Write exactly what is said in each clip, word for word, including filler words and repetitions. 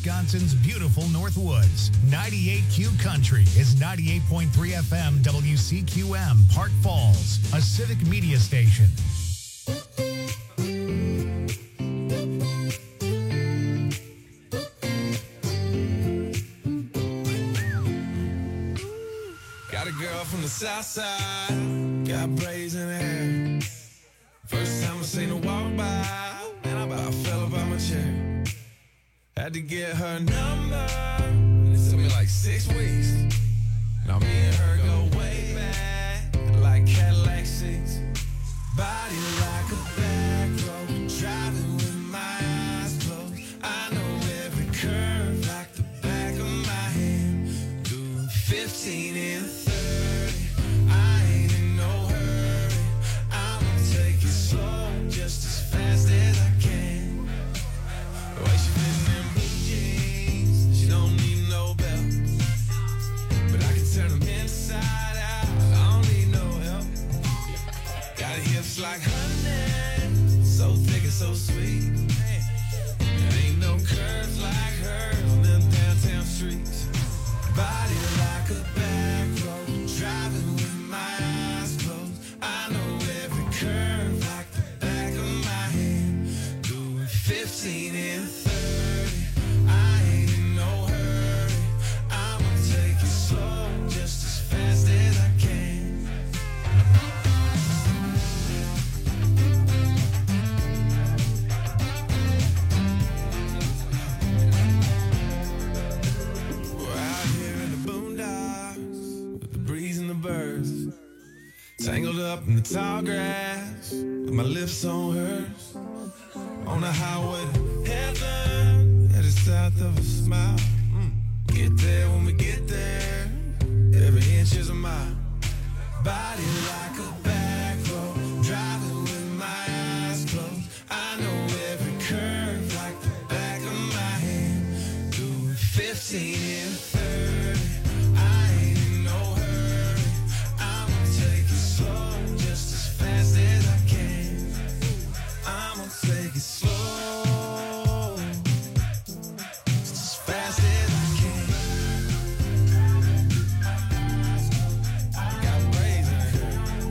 Wisconsin's beautiful Northwoods. ninety-eight Q Country is ninety-eight point three F M W C Q M, Park Falls, a civic media station. Got a girl from the south side, got braids in her hair. First time I seen her walk by, man, I about fell up out my chair. Had to get her number, it took me like six weeks. Now me and her go way back, like Cadillac seats. Body like a back road, driving with my eyes closed. I know every curve like the back of my hand. Doing fifteen in thirty, I ain't in no hurry. I'ma take it slow, just as fast as I can. The way she fitting in blue jeans, she don't need no belt. But I can turn them inside out, I don't need no help. Got hips like honey, so thick and so sweet. There ain't no curves like hers on them downtown streets. Body like a back road, driving with my eyes closed. I know every curve like the back of my hand. Doing fifteen in thirty, I ain't in no hurry. I'ma take it slow, just as fast as I can. We're out here in the boondocks with the breeze and the birds, tangled up in the tall grass with my lips on hers. On the highway to heaven, headed south of a smile. Mm. Get there when we get there, every inch is a mile. Body like a back road, driving with my eyes closed. I know every curve like the back of my hand. Doing fifteen in thirty, I ain't in no hurry. I'ma take it slow, just as fast as I can. I'ma take it slow, just as fast as I can. I got braids in her.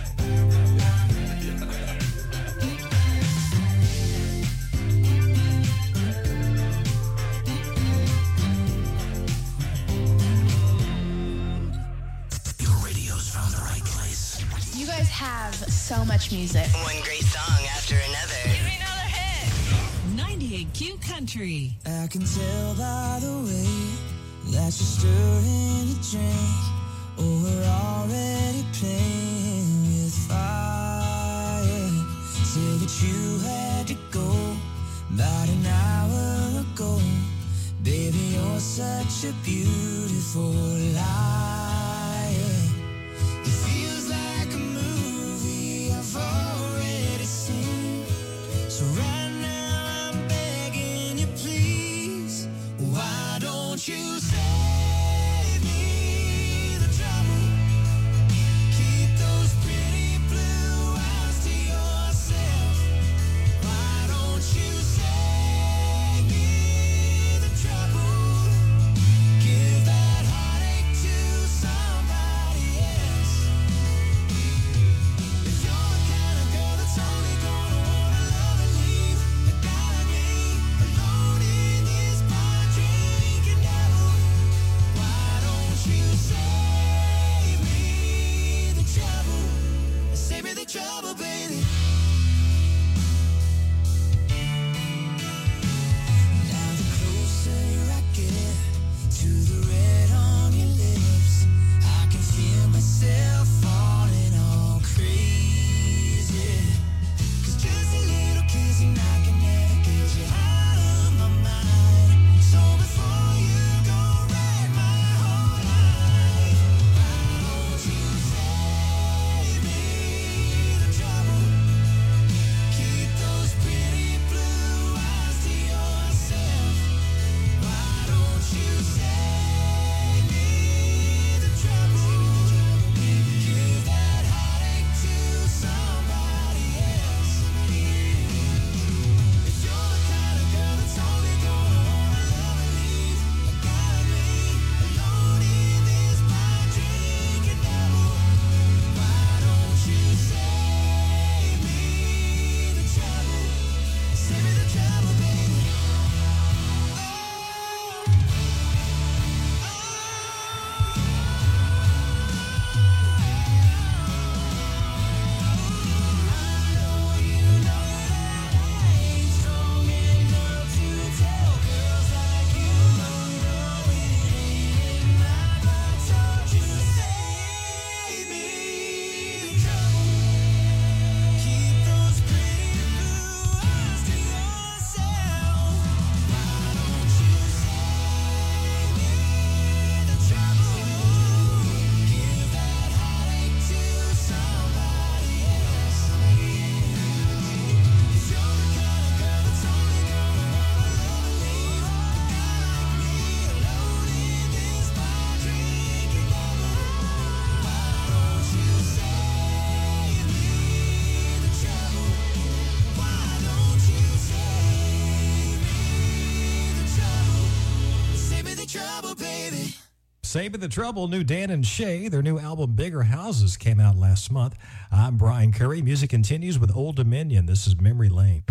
Your radio's found the right place. You guys have so much music. One great song after another. Give me another hit. ninety-eight Q Country. I can tell by the way that you're stirring the drink. Oh, we're already playing with fire. Say that you had to go about an hour ago. Baby, you're such a beautiful liar. It feels like a movie I've already seen. So right now I'm begging you, please. Why don't you save me the trouble? Keep those pretty blue eyes to yourself. Why don't you save me the trouble? Give Saving the Trouble, new Dan and Shay. Their new album, Bigger Houses, came out last month. I'm Brian Curry. Music continues with Old Dominion. This is Memory Lane.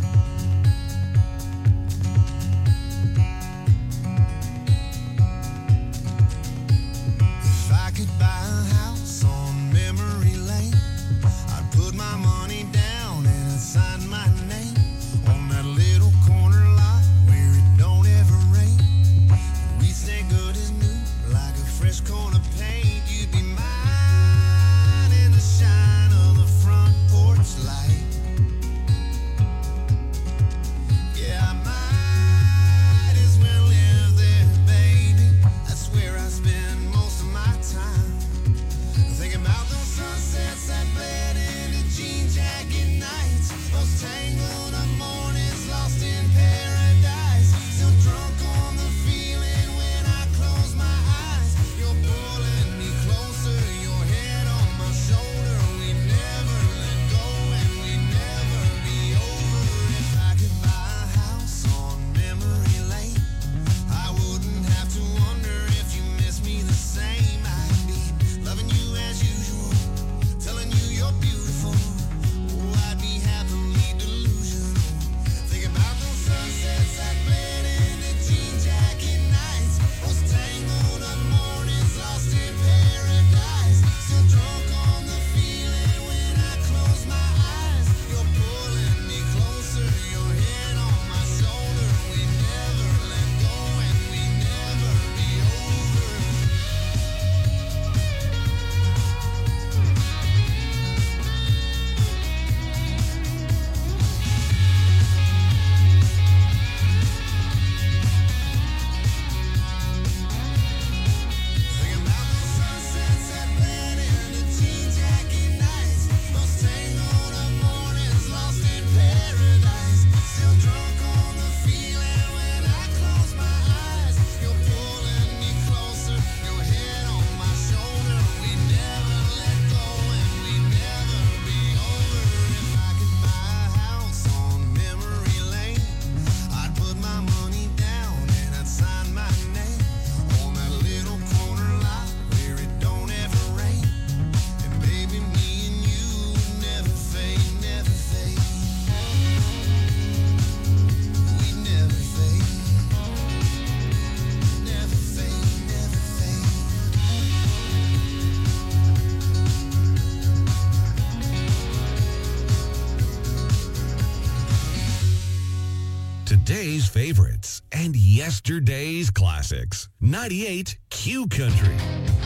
If I could buy a house on memory lane, I'd put my money down and I'd sign my name on that little corner lot where it don't ever rain. We stay good as new, like a fresh coat of paint. You'd be mine in the shine of the front porch light. Yeah, I might as well live there, baby. That's where I spend most of my time. Thinking about those sunsets that bled into jean jacket nights, those tangled up mornings lost in paradise. Still drunk on the feeling when I close my eyes. You're pulling me closer, your head on my shoulder. We never let go and we never be over. If I could buy a house on memory lane, I wouldn't have to wonder if you miss me the same. I'd be loving you as usual, telling you you're beautiful. Oh, I'd be happily delusional. Think about those sunsets that bled into jean jacket nights, those tangled up mornings lost in paradise. Still drunk on the feeling when I close my eyes. You're pulling me closer, your head on my shoulder. We never let go and we never be over. Thinking about those sunsets that bled into jean jacket nights, those tangled up mornings lost in paradise. Still drunk on the feeling when I close my eyes. You're pulling me closer, your head on my shoulder. We never let go and we never be over. If I could buy a house on memory lane, I'd put my money down and I'd sign my name on that little corner lot where it don't ever rain. And baby, me and you would never fade, never fade. We never fade, never fade, never fade. Today's favorites and yesterday's classics. ninety-eight Q Country.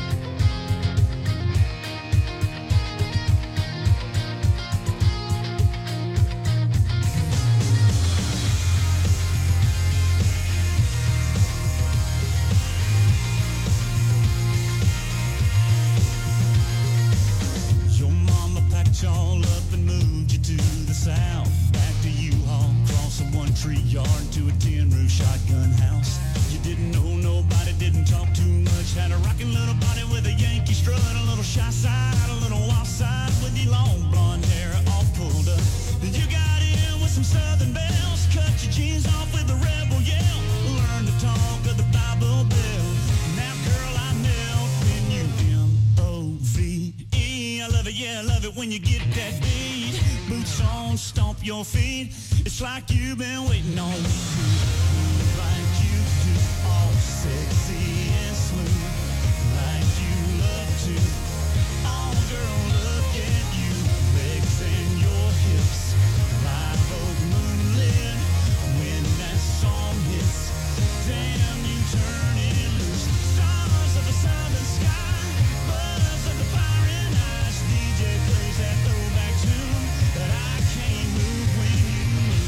Your mama packed y'all up and moved you to the south. Back to U-Haul, cross a one-tree yard to a tin-roof shotgun house. You didn't know nobody, didn't talk too much. Had a rocking little body with a Yankee strut, a little shy side, a little wild side with your long blonde hair all pulled up. You got in with some southern bells, cut your jeans off with a rebel yell. Learn to talk of the Bible Belt. Now, girl, I melt in you. M O V E. I love it, yeah, I love it when you get that beat. Boots on, stomp your feet. It's like you've been waiting on me. Like you do, all sexy and smooth. Like you love to. Oh, girl, look at you. Legs and your hips. Live oak moonlit. When that song hits, damn, you turn it loose. Stars of the southern sky. Buzz of the fire and ice. D J plays that throwback tune that I can't move when you move.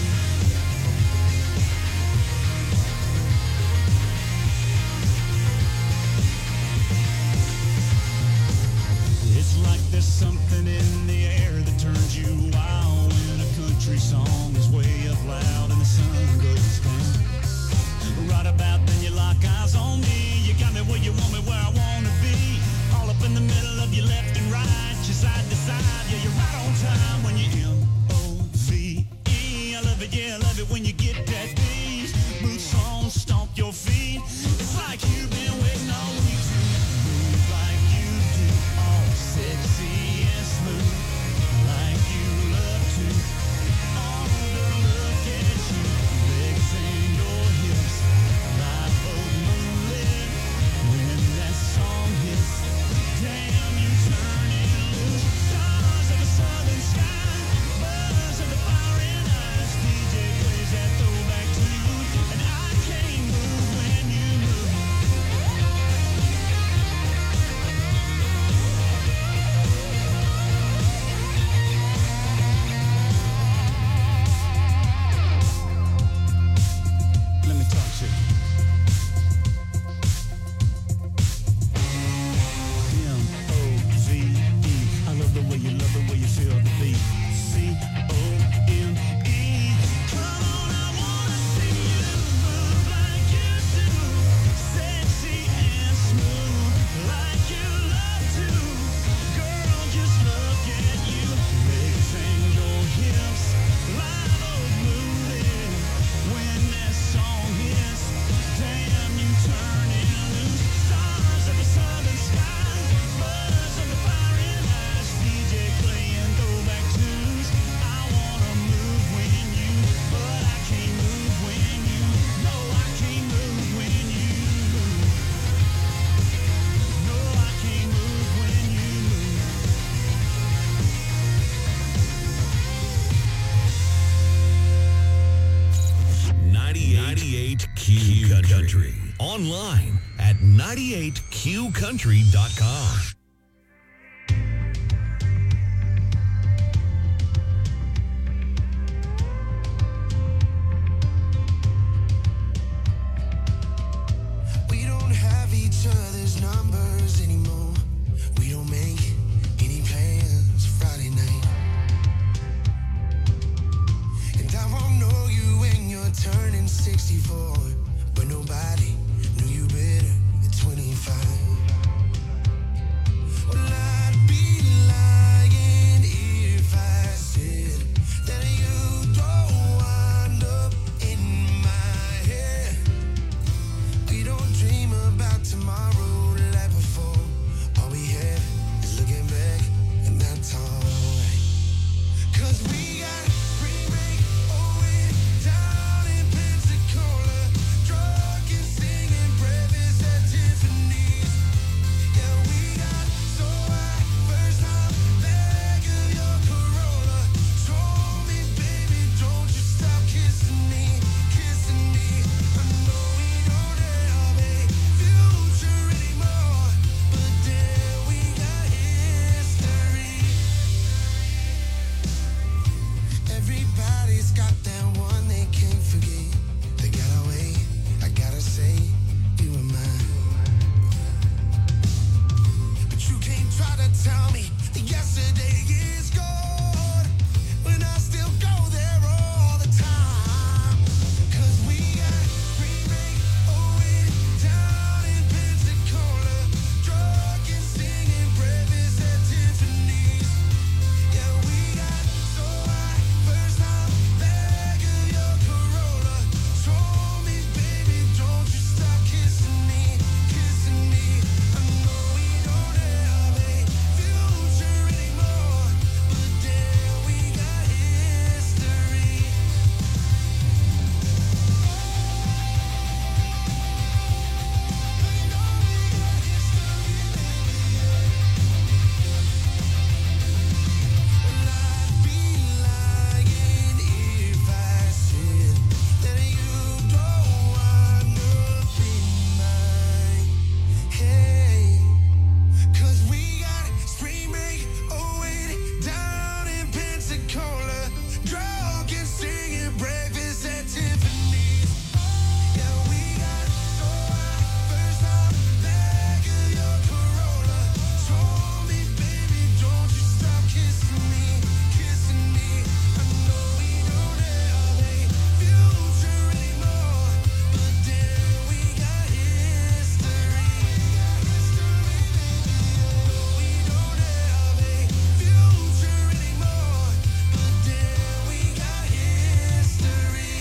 It's like there's something in the air that turns you wild when a country song is way up loud and the sun goes down. Right about then you lock eyes on me. You got me where you want me, where I want to be. All up in the middle of your left and right, your side to side. Yeah, you're right on time when you M O V E. I love it, yeah, I love it when you get that beat. Boots on, stomp your feet. It's like you've been waiting all week to Country. Online at ninety-eight q country dot com. We don't have each other's numbers anymore. We don't make any plans Friday night. And I won't know you when you're turning sixty-four. But nobody knew you better at twenty-five. Well, I'd be lying if I said that you don't wind up in my head. We don't dream about tomorrow like before. All we have is looking back, and that's alright. 'Cause we got spring break, oh, we're down in Pensacola, drunk and singing breakfast at Tiffany's. Yeah, we got so high, first time leg of your Corolla. Told me, baby, don't you stop kissing me, kissing me. I know we don't have a future anymore, but then we got history. Everybody's got that one they can't forget. They got away, I gotta say, you were mine. But you can't try to tell me that yesterday is gone when I still go there all the time. 'Cause we got spring break, oh, we're down in Pensacola, drunk and singing breakfast at Tiffany's. Yeah, we got so high, first time leg of your Corolla. Told me, baby, don't you stop kissing me, kissing me. I know we don't have a future anymore, but then we got history. I'd be lying if I said that you don't wind up in my head. 'Cause we got spring break, oh, wait, down in Pensacola, drunk and singing breakfast at Tiffany's. Yeah, we got so high, first time leg of your Corolla. Told me, baby, don't you stop kissing me, kissing me. I know we don't have a future anymore, but then we got history. We don't have a future anymore, but then we got history.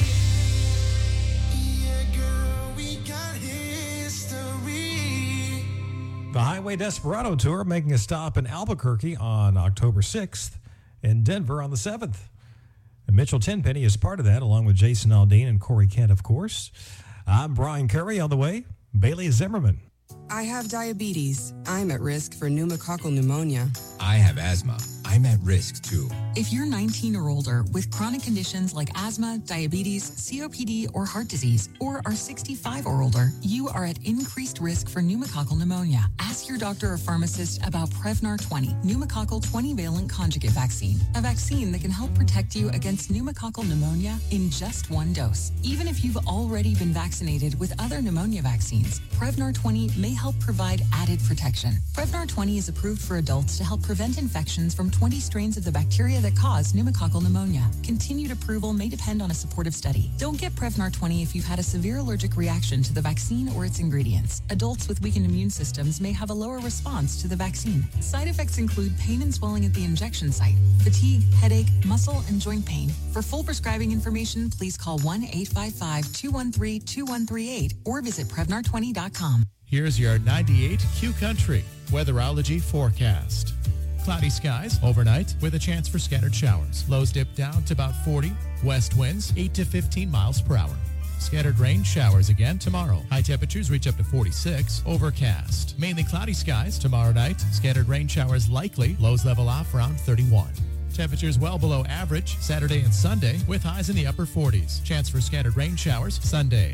Yeah, girl, we got history. The Highway Desperado Tour making a stop in Albuquerque on October sixth and Denver on the seventh. And Mitchell Tenpenny is part of that, along with Jason Aldean and Corey Kent, of course. I'm Brian Curry. On the way, Bailey Zimmerman. I have diabetes. I'm at risk for pneumococcal pneumonia. I have asthma. I'm at risk too. If you're nineteen or older with chronic conditions like asthma, diabetes, C O P D, or heart disease, or are sixty-five or older, you are at increased risk for pneumococcal pneumonia. Ask your doctor or pharmacist about Prevnar twenty, pneumococcal twenty-valent conjugate vaccine, a vaccine that can help protect you against pneumococcal pneumonia in just one dose. Even if you've already been vaccinated with other pneumonia vaccines, Prevnar twenty may help provide added protection. Prevnar twenty is approved for adults to help prevent infections from twenty strains of the bacteria that cause pneumococcal pneumonia. Continued approval may depend on a supportive study. Don't get Prevnar twenty if you've had a severe allergic reaction to the vaccine or its ingredients. Adults with weakened immune systems may have a lower response to the vaccine. Side effects include pain and swelling at the injection site, fatigue, headache, muscle, and joint pain. For full prescribing information, please call one eight five five, two one three, two one three eight or visit Prevnar twenty dot com. Here's your ninety-eight Q Country Weatherology forecast. Cloudy skies overnight with a chance for scattered showers. Lows dip down to about forty. West winds eight to fifteen miles per hour. Scattered rain showers again tomorrow. High temperatures reach up to forty-six. Overcast. Mainly cloudy skies tomorrow night. Scattered rain showers likely. Lows level off around thirty-one. Temperatures well below average Saturday and Sunday with highs in the upper forties. Chance for scattered rain showers Sunday.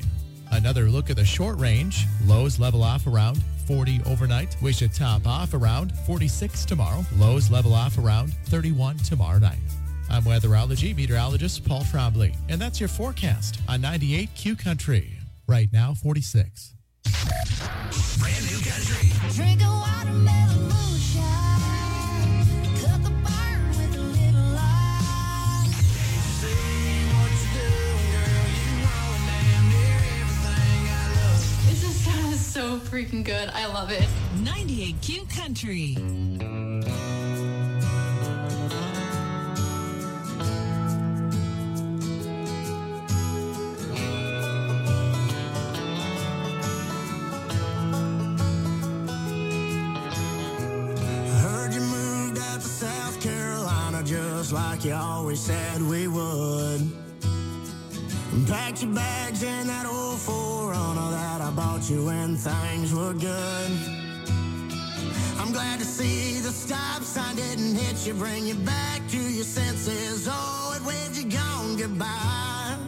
Another look at the short range. Lows level off around forty overnight. We should top off around forty-six tomorrow. Lows level off around thirty-one tomorrow night. I'm weatherology meteorologist Paul Trombley, and that's your forecast on ninety-eight Q Country. Right now, forty-six. Brand new country. Drink a watermelon moonshine. Cook a burn with a little light. See what you do, girl. You know damn near everything I love. This just sounds so freaking good. I love it. ninety-eight Q Country. Just like you always said we would. And packed your bags in that old four runner that I bought you when things were good. I'm glad to see the stop sign didn't hit you, bring you back to your senses. Oh, it waved you gone goodbye.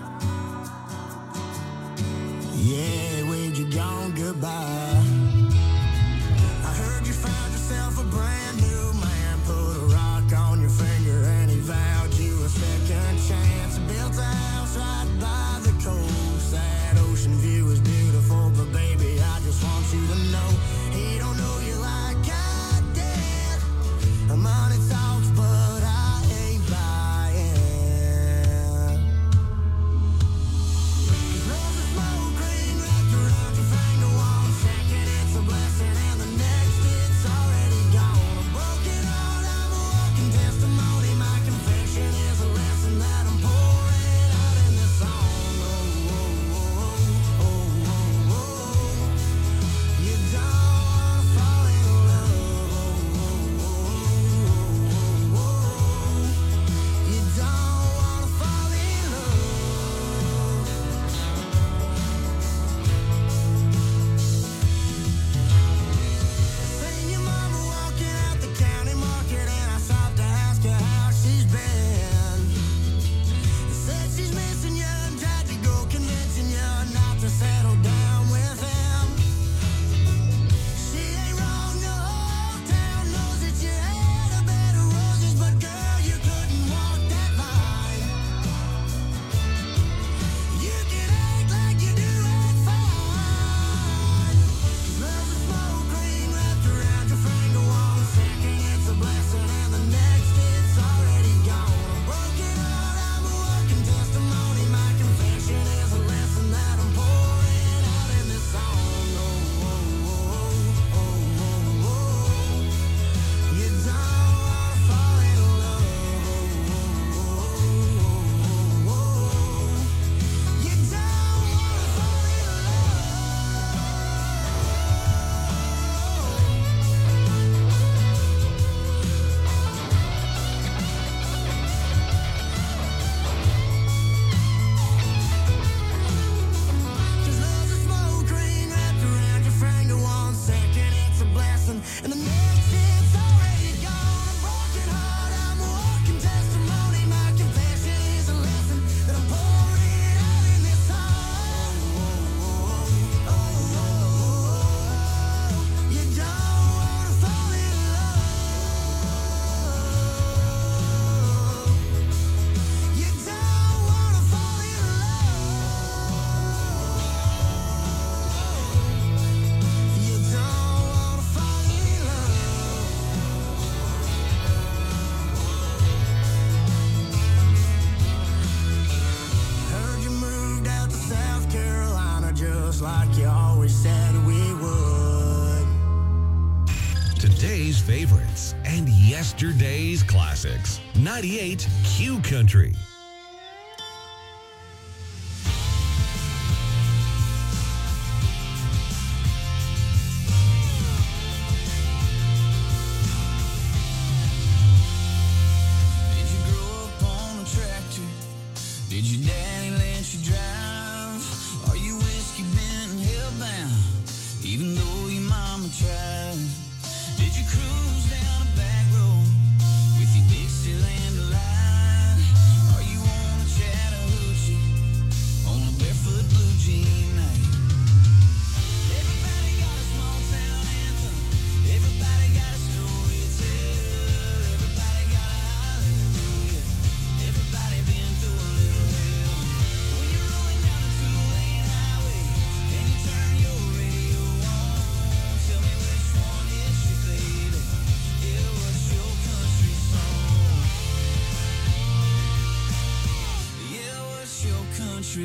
Yeah, it waved you gone goodbye. I heard you found yourself a brand new man, put a rock on your finger and he vowed you a second chance. Built a house right by the coast. That ocean view is beautiful, but baby, I just want you to know he don't know you like I did. Money talks, but I ain't buying. There's a smoke ring wrapped around your finger. One second it's a blessing and the next it's already gone. A broken heart, I'm a walking testimony. My confession is a lesson that I'm pouring out in this song. Oh, oh, oh, oh, oh, oh. You don't wanna fall in love. Oh, oh, oh, oh, oh. You don't wanna fall in love. Seen your mama walking out the county market and I stopped to ask her how she's been. Said she's missing you and tried to go convincing you not to settle down with him. She ain't wrong, the whole town knows that you had a bed of roses, but girl, you couldn't walk that line. You can act like you do it fine. There's a smoke ring wrapped around your finger. One second it's a blessing and the next it's already gone. A broken heart, I'm a walking testimony. My confession is a lesson that I'm pouring out in this song. Oh, oh, oh, oh, oh, oh. You don't wanna fall in love. Oh, oh, oh, oh, oh. You don't wanna fall in Cause there's a smoke ring wrapped around your finger. One second it's a blessing and the next it's already gone. A broken heart, I'm a walking testimony. My confession is a lesson that I'm pouring out in this song. Oh, oh, oh, oh. You don't wanna fall in love. You don't wanna fall in love. You don't wanna fall in love. Heard you moved out to South Carolina just like you always said we would. Today's favorites and yesterday's classics. ninety-eight Q Country. Did you grow up on a tractor? Did your daddy let you drive? Are you whiskey bent and hellbound, even though your mama tried? Did you cruise down a back road with your Dixieland alive? Are you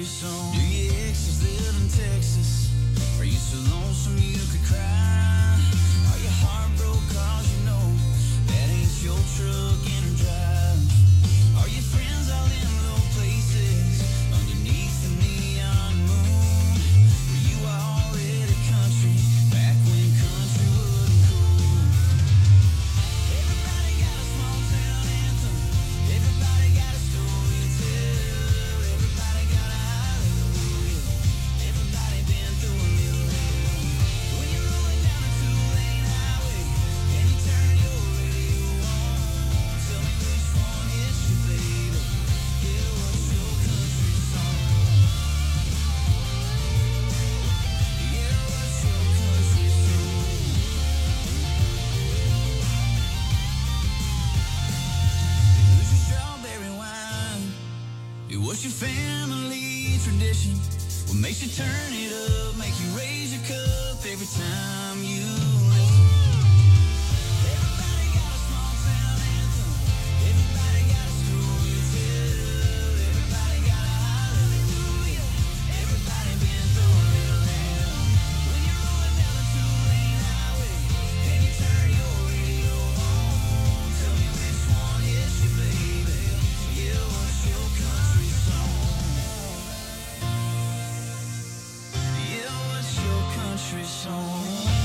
country song. Do your exes live in Texas? Are you so lonesome you could cry? Are you heartbroken cause you know that ain't your truck in a drive? Are your friends all in low places underneath the neon moon? Were you already country back when country wasn't cool? Everybody got a small town anthem. Everybody got a story to tell. Everybody got a hallelujah. Everybody been through a little hell. When you're rolling down a two-lane highway and you turn your radio on, tell me which one hits you, baby. Yeah, what's your country song? Yeah, what's your country song? Who's your strawberry wine? It was your family tradition. What makes you turn it up, make you raise your cup every time you listen? Everybody got a small town anthem. Everybody got a story to tell. Everybody got a hallelujah. Everybody been through a little hell. When you're rolling down a two-lane highway and you turn your radio on, tell me which one hits you, baby. Yeah, what's your country song? Yeah, what's your country song?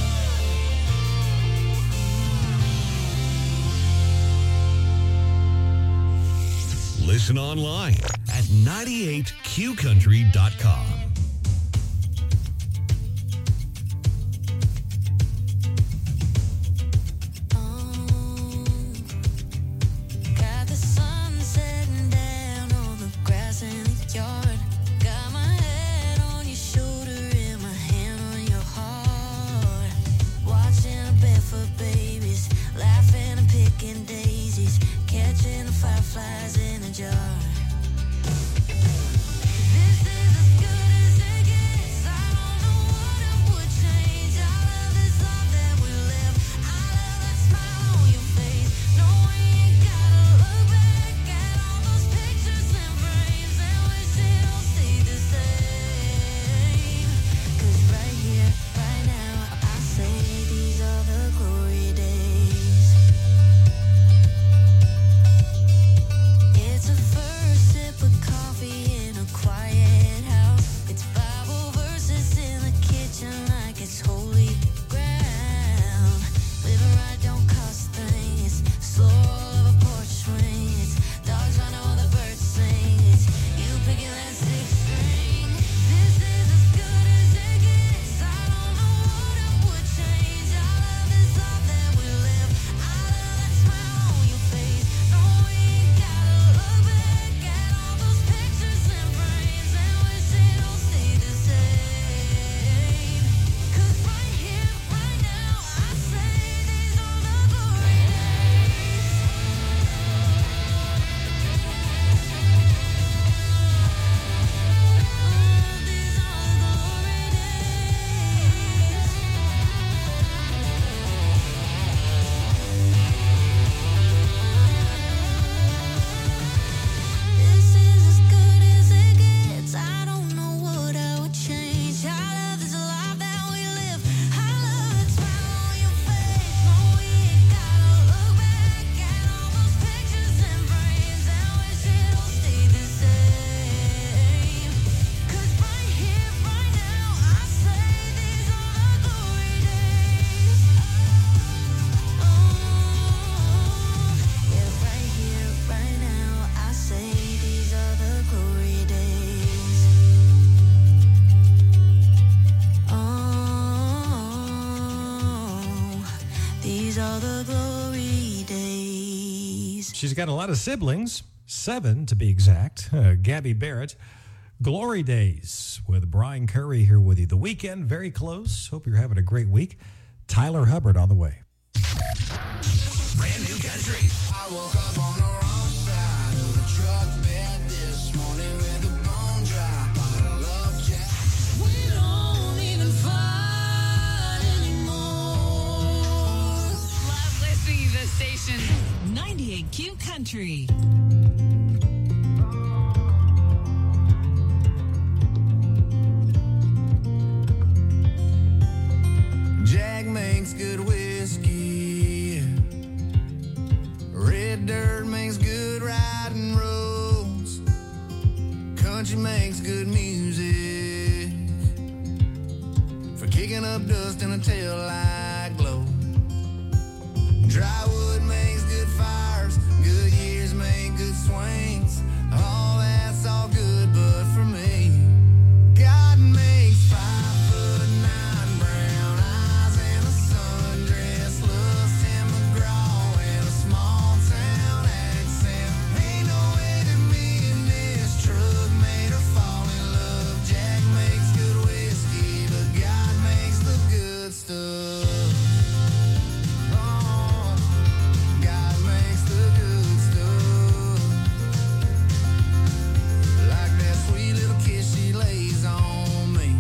Listen online at ninety-eight q country dot com. Got the sun setting down on the grass in the yard. Got my head on your shoulder and my hand on your heart. Watching the barefoot babies, laughing and picking daisies, catching the fireflies in a jar. This is as good as it gets. I don't know what I would change. I love this life that we live. I love that smile on your face. Knowing you gotta look back at all those pictures and frames and wish it all stayed the same. 'Cause right here, right now, I say these are the glory days. It's a first sip of coffee in a quiet house. It's Bible verses in the kitchen like it's holy ground. Living right don't cost a thing. It's slow of a porch swing. It's dogs running while the birds sing. It's you picking that sixth string. This is as good as it gets. I don't know what I would change. I love this life that we live. I love that smile on your face. Knowing you gotta look back at all those pictures and frames and wish it all stayed the same. 'Cause right here, right now, I say these are the glory days. Oh, these are the glory days. This is as good as it gets. I don't know what I would change. I love this life that we live. I love that smile on your face. Knowing you gotta look back at all those pictures and frames and wish it all stayed the same. 'Cause right here, right now, I say these are the glory days. Oh, yeah, right here, right now, I say these are the glory days. Oh, these are the glory days. She's got a lot of siblings, seven to be exact. Uh, Gabby Barrett. Glory Days with Brian Curry here with you. The weekend, very close. Hope you're having a great week. Tyler Hubbard on the way. Brand new country. I woke up on the wrong side of the truck bed this morning with a bone dry bottle of Jack. We don't even fight anymore. Love listening to this station. ninety-eight Q Country. dirt makes good riding roads. Country makes good music for kicking up dust in a taillight glow. Dry wood makes good fires. Good years make good swings. All that's all good, but for me, God makes five foot nine brown eyes and a sundress looks Tim McGraw and a small town accent. Ain't no way that me and this truck made her fall in love. Jack makes good whiskey, but God makes the good stuff. Oh, God makes the good stuff. Like that sweet little kiss she lays on me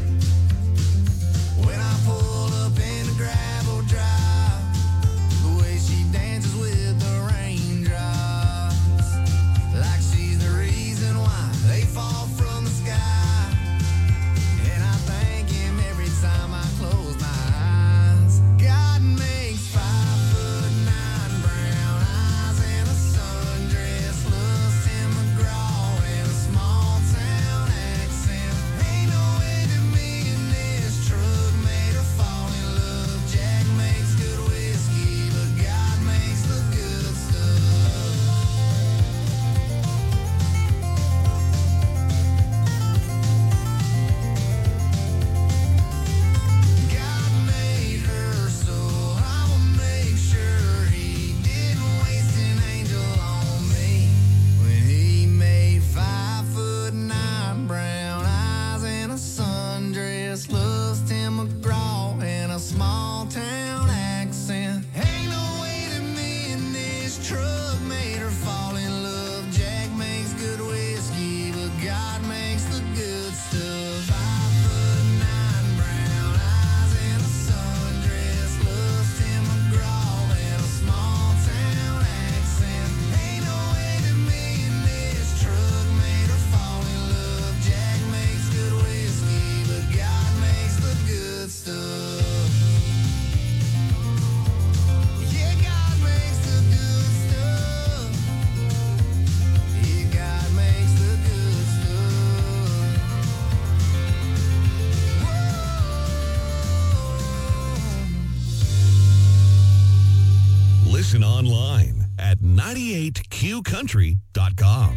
when I pull up in the gravel drive. The way she dances with the raindrops, like she's the reason why they fall from the sky. And I thank him every time I close my eyes. God makes five foot nine brown eyes and a sundress looks Tim McGraw and a small town accent. Ain't no way that me and this truck made her fall in love. Jack makes good whiskey, but God makes the good stuff. God made her, so I will make sure he didn't waste an angel on me when he made five foot nine brown eyes and a sundress looks Tim McGraw and a small town accent. Ain't no way that me and this truck made her fall in love. Jack makes good whiskey, but God makes the good stuff. Five foot nine brown eyes and a sundress looks Tim McGraw and a small town accent. Ain't no way that me and this truck made her fall in love. Jack makes good whiskey, but God makes the good stuff. Yeah, God makes the good stuff. Yeah, God makes the good stuff. Listen online at ninety-eight q country dot com.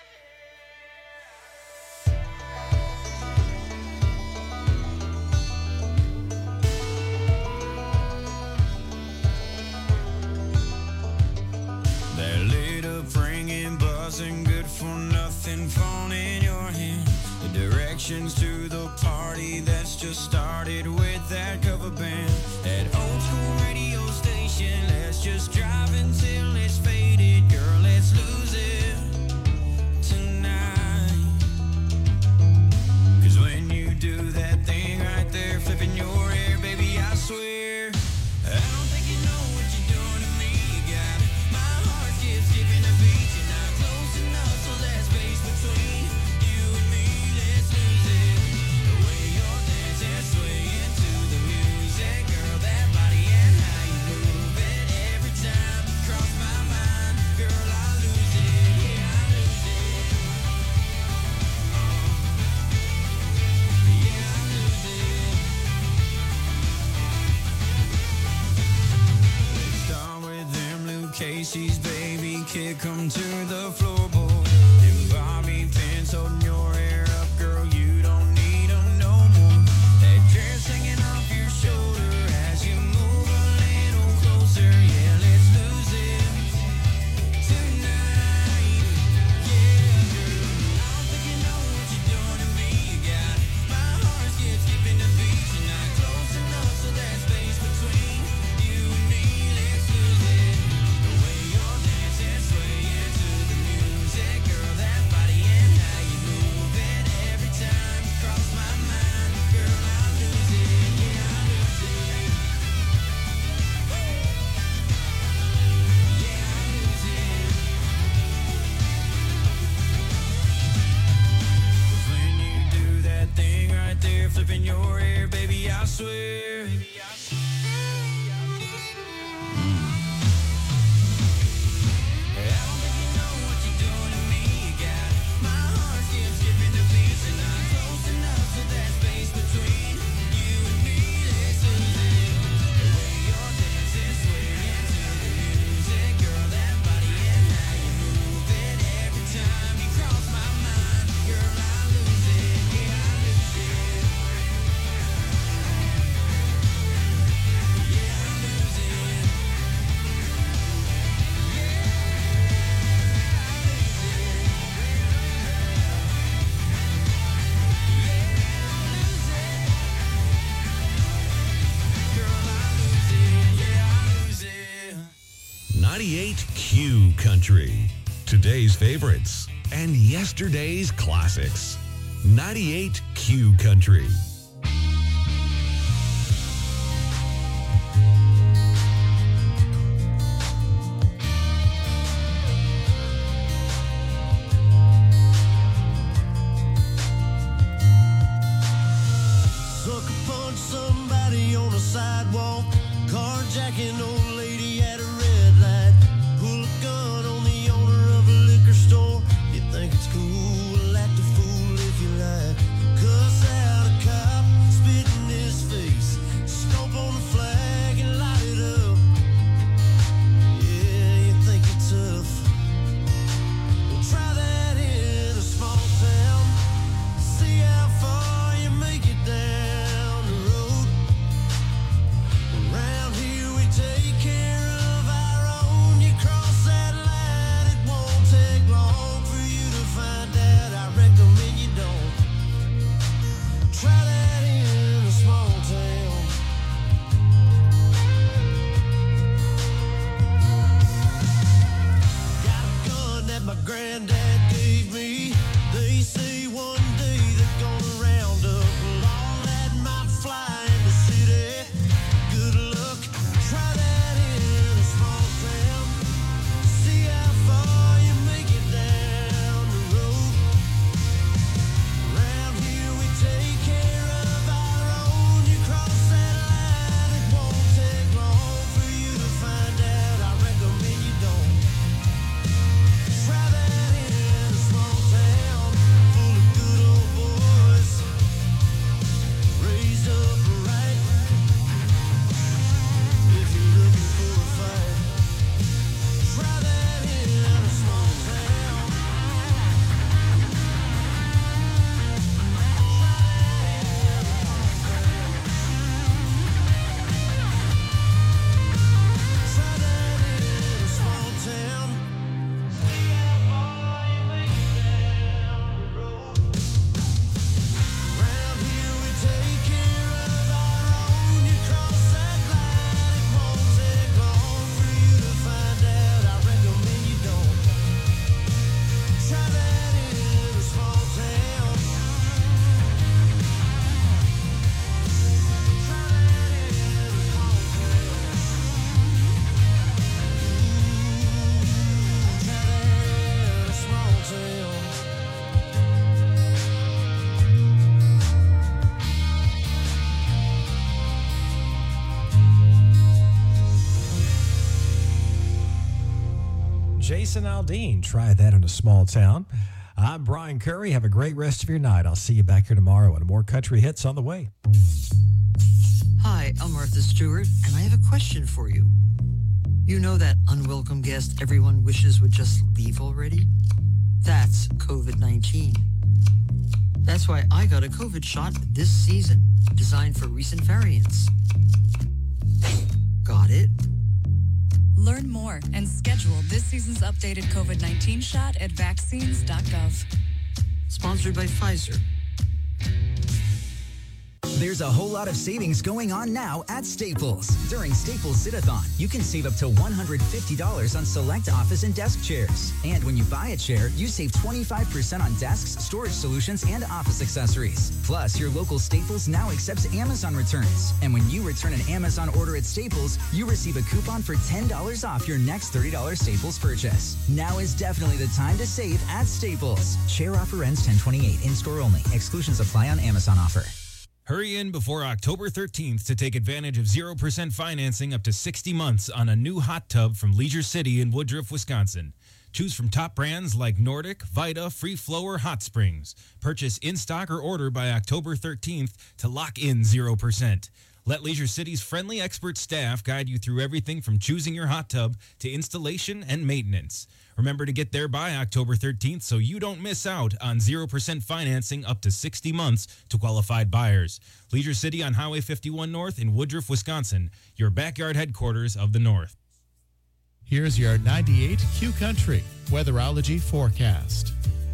That lit up ringing, buzzing, good for nothing phone in your hand. The directions to the party that's just started with that cover band. That old school radio station, let's just drive until it's faded. Girl, let's lose it tonight. Cause when you do that thing right there, flipping your hair, baby, I swear, I don't think you know what you're doing to me. You got my heart just skipping a beat. You're not close enough, so that space between you and me, let's lose it. The way you're dancing, swaying to the music, girl, that body and how you move it. Every time you cross my mind, girl, I lose it. Yeah, I lose it. Yeah, I lose it. Let's start with them Luke Casey's, baby, kick 'em to the floorboard. Them bobby pins holding your hair up, girl, you don't need 'em no more. That dress hanging off your shoulder as you move a little closer. Yeah, let's lose it tonight. Yeah, girl, I don't think you know what you're doing to me. You got my heart skipping a beat. You're not close enough, so that space between you and me, let's lose it. The way you're dancing, swaying to the music. ninety-eight Q Country. Today's favorites and yesterday's classics. ninety-eight Q Country. Sucker punch somebody on the sidewalk, carjacking old lady at a red light, pull a gun on the owner of a liquor store. You think it's cool, act a fool if you like, cuss out a cop, spit in his face, stomp on the flag and light it up. Yeah, you think you're tough. Well, try that in a small town, see how far you make it down the road. Around here we take care of our own. You cross that line, it won't take long for you to find out. I recommend you don't. Try that in a small town. Got a gun that my granddad gave me. They say one day they're gonna round up all that might fly in the city. Good luck, try that in a small town. See how far you make it down the road. Around here we take care of our own. You cross that line, it won't take long for you to find out. I recommend you don't. Try that in a small town full of good old boys, raised up right. If you're looking for a fight, try that in a small town. Try that in a small town. See how far you make it down the road. Around here we take care of our own. You cross that line, it won't take long for you to find out. I recommend you don't. Try that in a small town. Try that in a small town. Try that in a small town. Jason Aldean, try that in a small town. I'm Brian Curry. Have a great rest of your night. I'll see you back here tomorrow and more country hits on the way. Hi, I'm Martha Stewart, and I have a question for you. You know that unwelcome guest everyone wishes would just leave already? That's COVID nineteen. That's why I got a COVID shot this season, designed for recent variants. Got it? Learn more and schedule this season's updated COVID nineteen shot at vaccines dot gov. Sponsored by Pfizer. There's a whole lot of savings going on now at Staples. During Staples Sit-a-thon, you can save up to one hundred fifty dollars on select office and desk chairs. And when you buy a chair, you save twenty-five percent on desks, storage solutions, and office accessories. Plus, your local Staples now accepts Amazon returns. And when you return an Amazon order at Staples, you receive a coupon for ten dollars off your next thirty dollars Staples purchase. Now is definitely the time to save at Staples. Chair offer ends ten twenty-eight. In-store only. Exclusions apply on Amazon offer. Hurry in before October thirteenth to take advantage of zero percent financing up to sixty months on a new hot tub from Leisure City in Woodruff, Wisconsin. Choose from top brands like Nordic, Vita, Free Flow, or Hot Springs. Purchase in stock or order by October thirteenth to lock in zero percent. Let Leisure City's friendly expert staff guide you through everything from choosing your hot tub to installation and maintenance. Remember to get there by October thirteenth so you don't miss out on zero percent financing up to sixty months to qualified buyers. Leisure City on Highway fifty-one North in Woodruff, Wisconsin, your backyard headquarters of the North. Here's your ninety-eight Q Country weatherology forecast.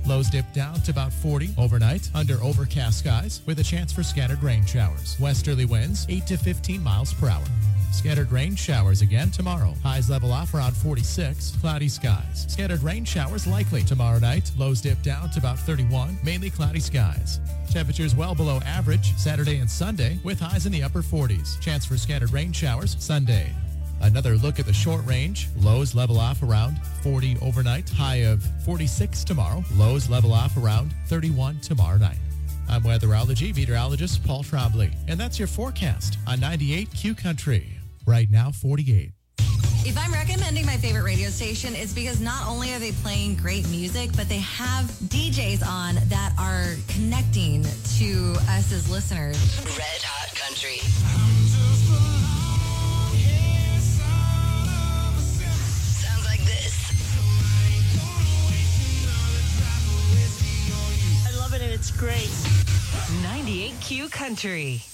Lows dip down to about forty overnight under overcast skies with a chance for scattered rain showers. Westerly winds eight to fifteen miles per hour. Scattered rain showers again tomorrow. Highs level off around forty-six. Cloudy skies. Scattered rain showers likely tomorrow night. Lows dip down to about thirty-one. Mainly cloudy skies. Temperatures well below average Saturday and Sunday with highs in the upper forties. Chance for scattered rain showers Sunday. Another look at the short range. Lows level off around forty overnight. High of forty-six tomorrow. Lows level off around thirty-one tomorrow night. I'm weatherology meteorologist Paul Trombley, and that's your forecast on ninety-eight Q Country. Right now, forty-eight. If I'm recommending my favorite radio station, it's because not only are they playing great music, but they have D Js on that are connecting to us as listeners. Red Hot Country. Sounds like this. I love it and it's great. ninety-eight Q Country.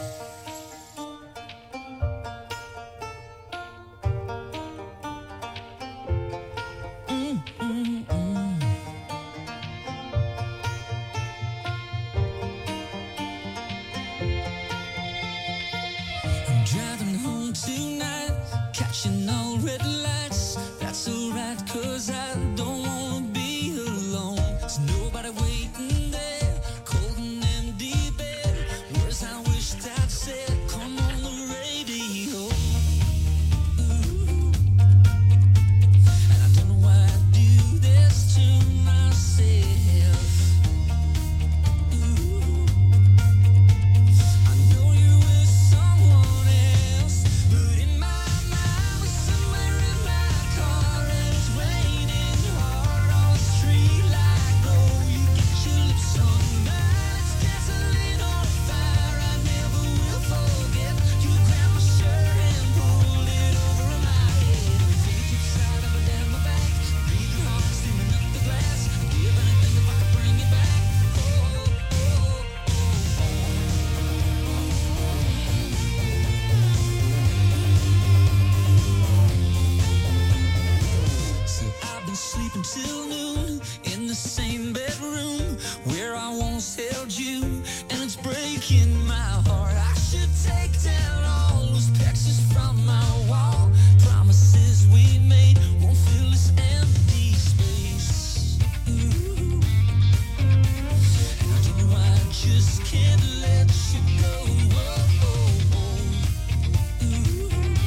Driving home tonight, catching all red lights. That's alright, cause I don't wanna be alone. There's nobody waiting there, cold and empty bed. Words I wished I'd said, come on the radio. Ooh. And I don't know why I do this to myself. Ooh. I know you with someone else, but in my mind we're somewhere in my car and it's raining hard on the street like glow. You got your lips on mine, it's gasoline on fire. I never will forget. You grabbed my shirt and pulled it over my head. The fingertips out up and down my back, breathing hard, steaming up the glass. Give anything if I could bring you back. See, I've been sleeping till noon in the same bedroom where I once held you, and it's breaking my heart. I should take down all those pictures from my wall. Promises we made won't fill this empty space. Ooh. And I don't know why I just can't let you go. Whoa, whoa, whoa. Ooh.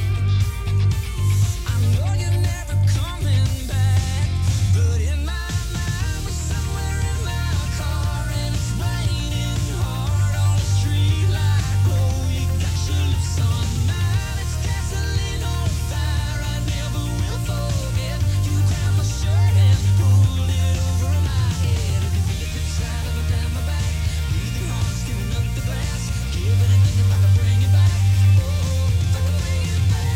I know you're never coming back, but in my mind we're somewhere in my car and it's raining hard on the street like glow. You got your lips on mine, it's gasoline on fire. I never will forget. You grabbed my shirt and pulled it over my head. If you feel it inside of it down my back, breathing hard, skimming up the glass. Give anything if I could bring you back. Oh, if I could bring you back.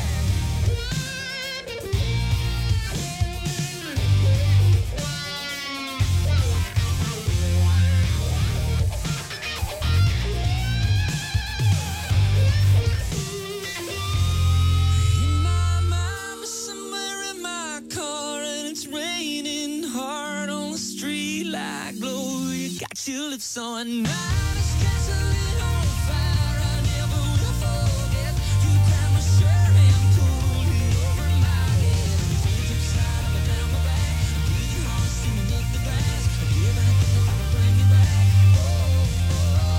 In my mind, we're somewhere in my car and it's raining hard on the street like glow. You got your lips on mine, it's gasoline on fire. I never will forget. You grabbed my shirt and pulled it over my head. Your fingertips out up and down my back, breathing hard, steaming up the glass. I'd give anything if I could bring you back. Oh, oh, oh,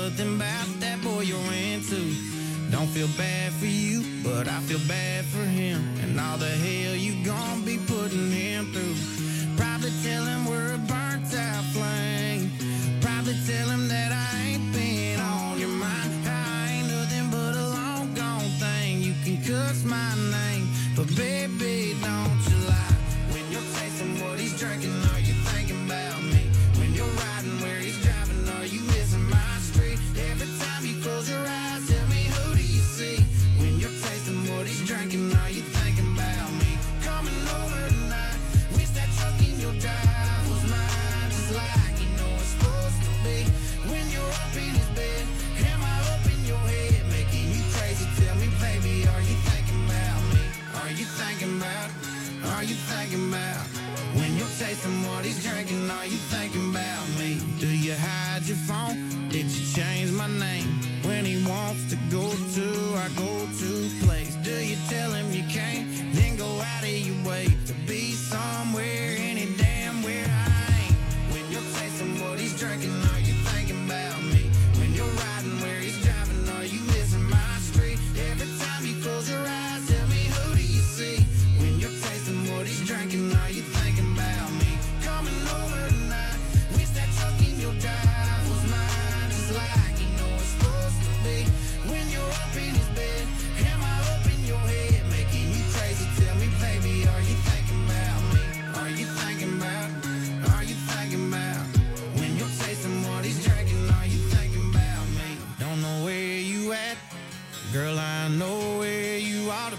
nothing about that boy you're into. Don't feel bad for you, but I feel bad for him. And all the hell you gon' be putting him through. Probably tell him we're a burnt out flame. Probably tell him that I ain't been on your mind. I ain't nothing but a long gone thing. You can cuss my name, but baby, don't you lie. When you're tasting what he's drinking, are you thinking about me? When you're riding where he's driving, are you missing my street? Every time you close your eyes, tell me who do you see? When you're tasting what he's drinking, are you thinking about me? Coming over tonight, wish that truck in your drive was mine, just like you know it's supposed to be. When you're up in his bed, am I up in your head, making you crazy? Tell me, baby, are you thinking about me? Are you thinking about? Are you thinking about? When you're tasting what he's drinking, are you thinking about me? Do you hide your phone? Did you change my name? When he wants to go to our go-to place, do you tell him you can't? Then go out of your way to be somewhere, any damn where I ain't. When you're tasting what he's drinking, are you thinking about me? When you're riding where he's driving, are you missing my street? Every time you close your eyes, tell me who do you see? When you're tasting what he's drinking, are you thinking about me? Coming over tonight, wish that truck in your drive was mine, just like you know it's supposed to be. When you're up in his bed, am I up in your head, making you crazy? Tell me, baby, are you thinking about me? Are you thinking about? Are you thinking about? When you're tasting what he's drinking, are you thinking about me? Don't know where you at, girl, I know where you ought to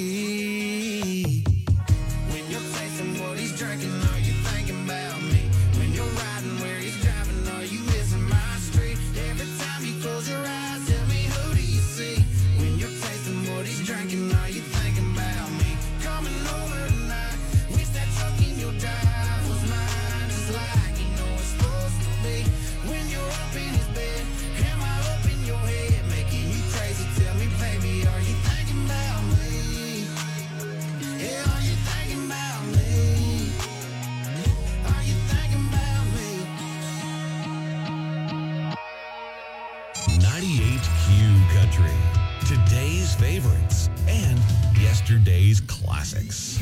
be. When you're tasting what he's drinking, are you thinking about me? When you're riding where he's driving, are you missing my street? Every time you close your eyes, tell me who do you see? When you're tasting what he's drinking, are you thinking about me? Coming over tonight, wish that truck in your drive was mine, just like you know it's supposed to be. When you're up in his bed, am I up in your head, making you crazy? Tell me, baby, are you thinking about me? Yeah, are you thinking about me? Are you thinking about me? ninety-eight Q Country. Today's favorites and yesterday's classics.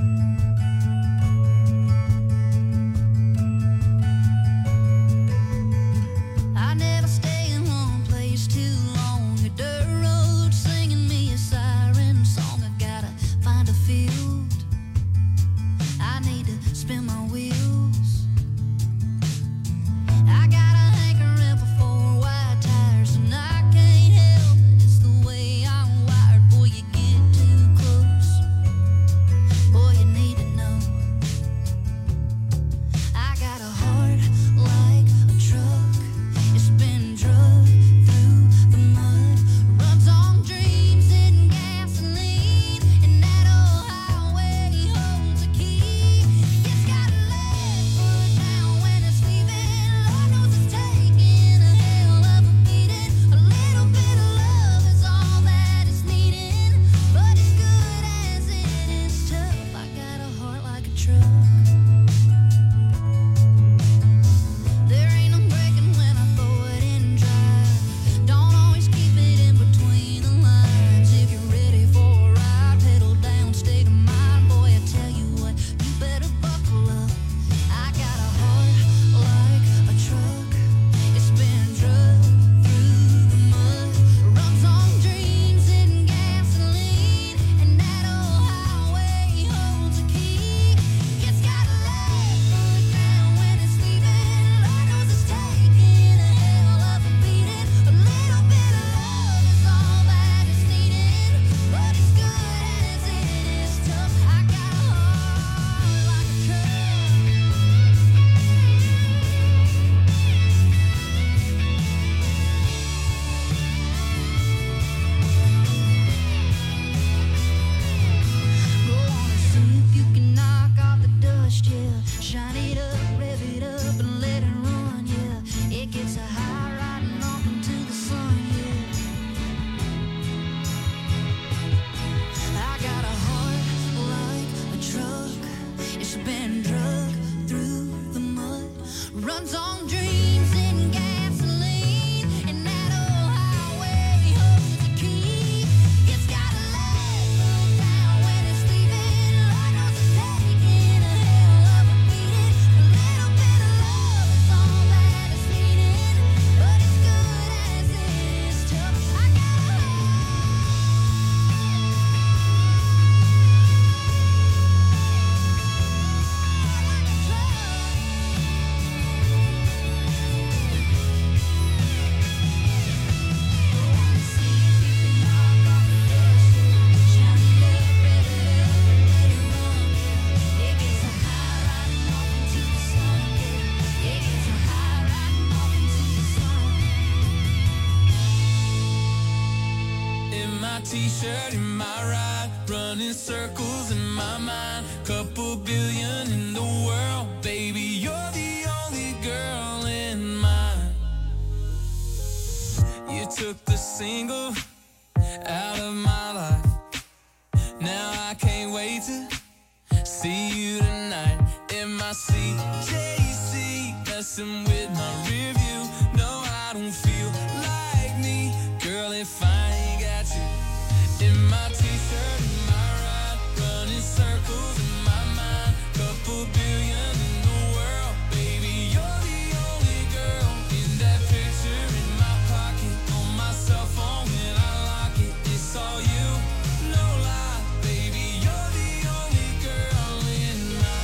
I never stay in one place too long. A dirt road singing me a siren song. I gotta find a field. I need to spin my wheels. I got a hankering for four wide tires, and I can't help it. It's the way I'm wired. Boy, you get too close. Boy, you need to my t-shirt, in my ride, running circles in my mind. Couple billion in the world, baby, you're the only girl in mine. You took the single out of my life. Now I can't wait to see you tonight in my C J C, messing with my rear view. No, I don't feel like me, girl, if I ain't got you in my t-shirt, in my ride, running circles in my mind. Couple billion in the world, baby, you're the only girl in that picture in my pocket, on my cell phone when I lock it. It's all you, no lie, baby, you're the only girl in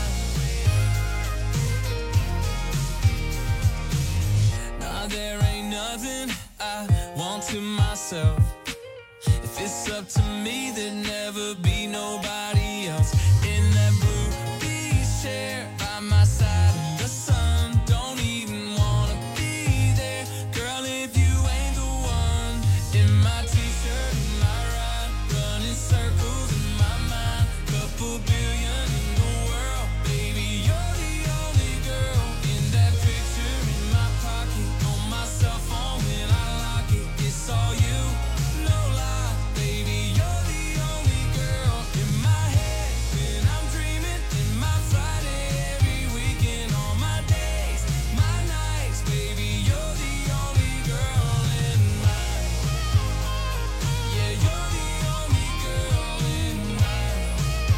mine. Nah, there ain't nothing I want to myself. If it's up to me, there'd never be nobody else in that blue beach chair by my side in the sun. Don't even wanna be there, girl, if you ain't the one. In my t-shirt, in my ride, running circles in my mind. Couple billion in the world, baby, you're the only girl in that picture in my pocket, on my cell phone when I lock it. It's all you, no lie, baby, you're the only girl in my head when I'm dreaming. In my Friday, every weekend, all my days, my nights, baby, you're the only girl in mine. Yeah, you're the only girl in mine.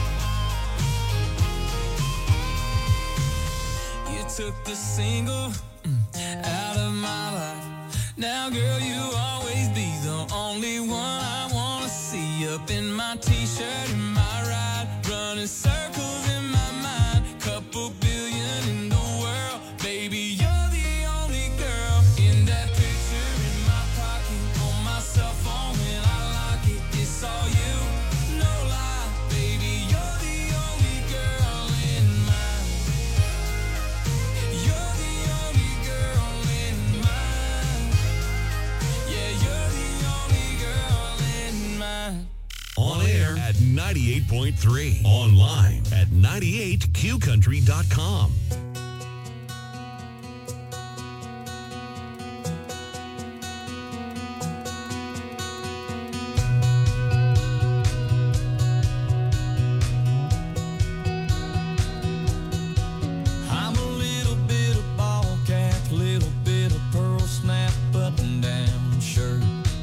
You took the single mm, out of my life. Now, girl, you always be the only one I wanna see. Up in my t-shirt, in my ride, running circles in my mind. Couple billion in the world, baby, you're the only girl in that picture in my pocket, on my cell phone when I lock it. It's all you, no lie, baby, you're the only girl in mine. You're the only girl in mine. Yeah, you're the only girl in mine. On air at ninety-eight point three. Online at ninety-eight q country dot com. I'm a little bit of ball cap, little bit of pearl snap, button down shirt.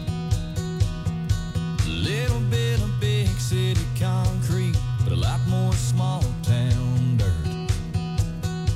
Little bit of big city concrete, but a lot more small town dirt.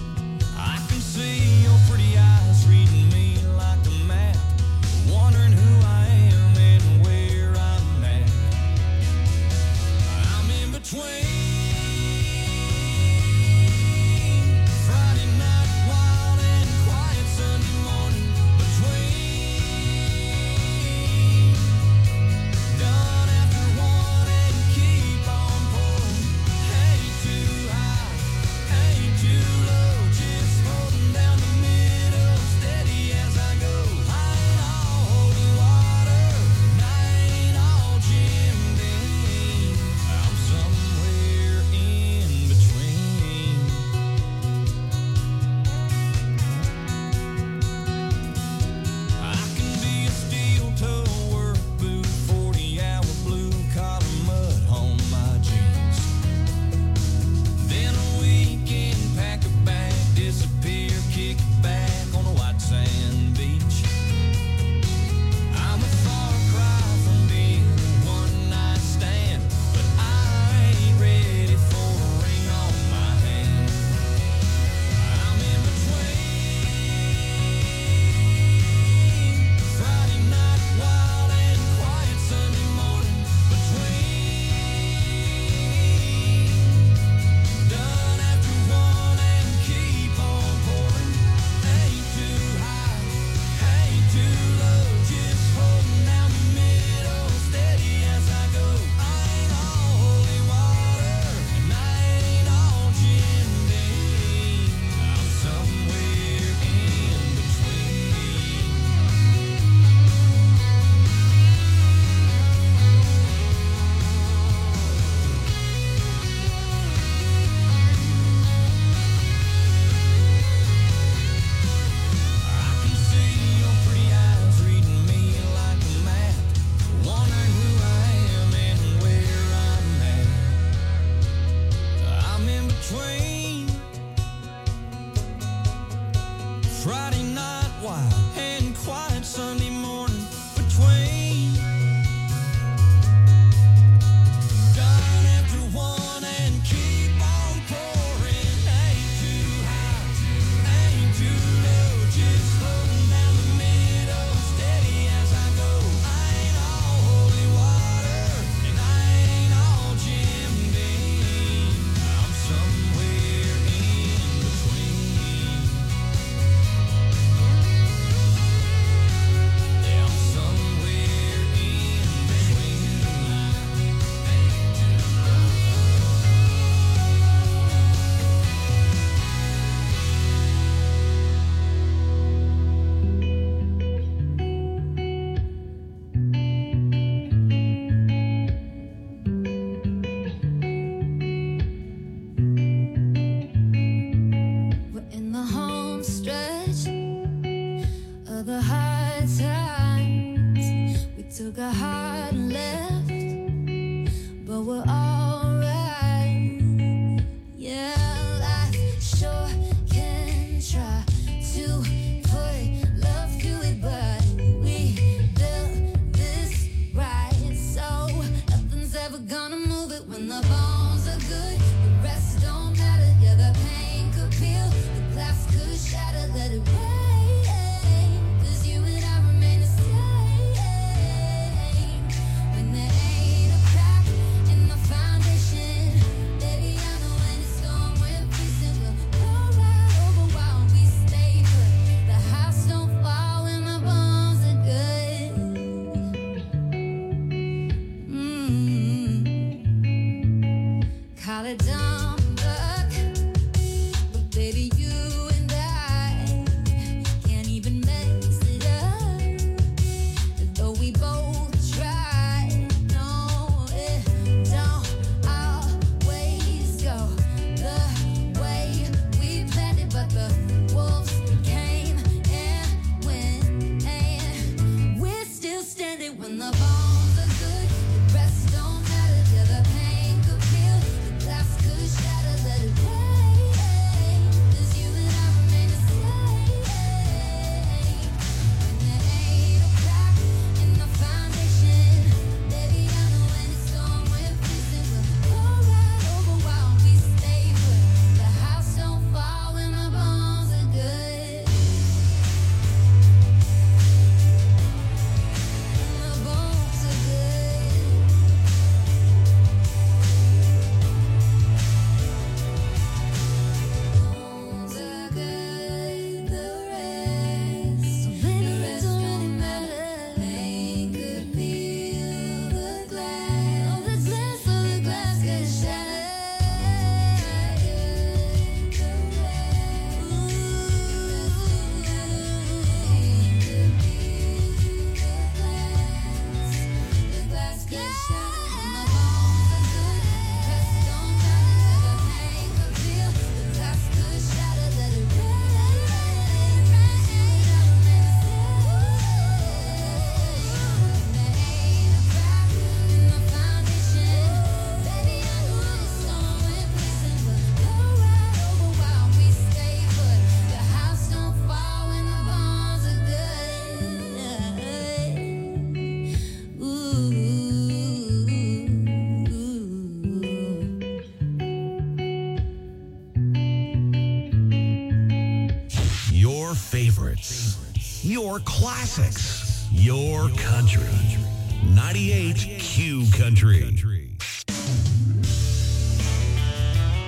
classics. Your country. ninety-eight Q Country.